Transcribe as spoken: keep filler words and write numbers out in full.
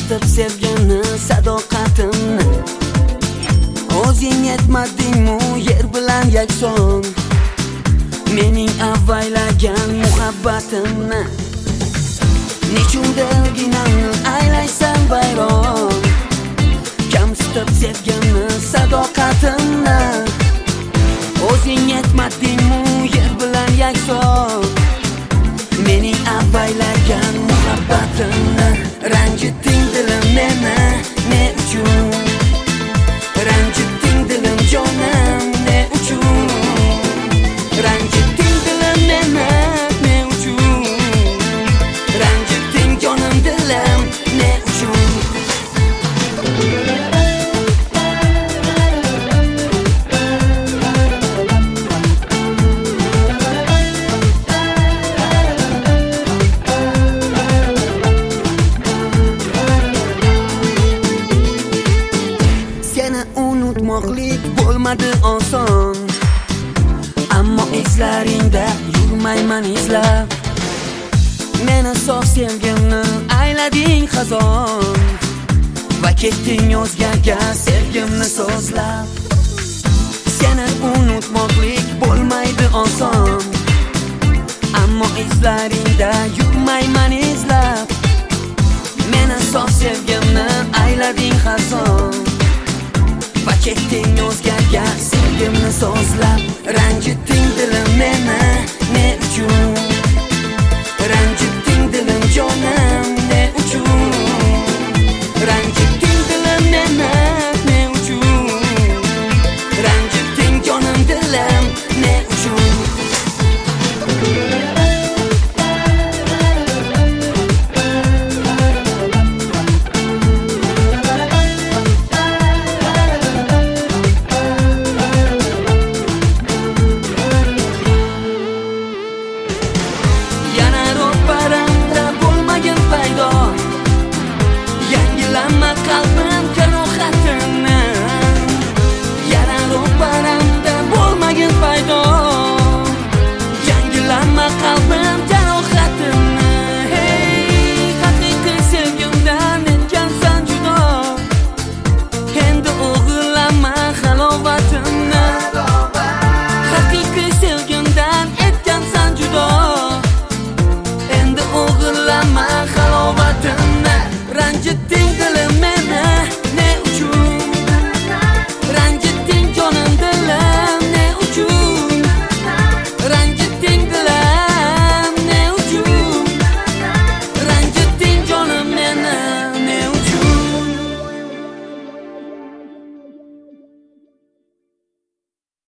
kamsitib sevgini, sadoqatimni. O'zing yetmadingmi yer bilan yakson, mening avaylagan muhabbatimni. Nechundir ginamni aylaysan bayron, kamsitib sevgini, sadoqatimni. O'zing yetmadingmi yer bilan yakson, mening avaylagan muhabbatimni. Ranjitding dilim meni, ne uchun? Ranjitding dilim jonim, ne uchun? Ranjitding dilim meni, ne uchun? Ranjitding jonim dilim, ne uchun? Unutmoqlik bo'lmadi oson, ammo izlaringda yurmayman izlab. Meni sof sevgimni aylading xazon, va ketding o'zgaga sevgimni so'zlab. Seni unutmoqlik bo'lmaydi oson, ammo izlaringda yurmayman izlab. Meni sof sevgimni aylading xazon, va ketding o'zgaga sevgimni so'zlab.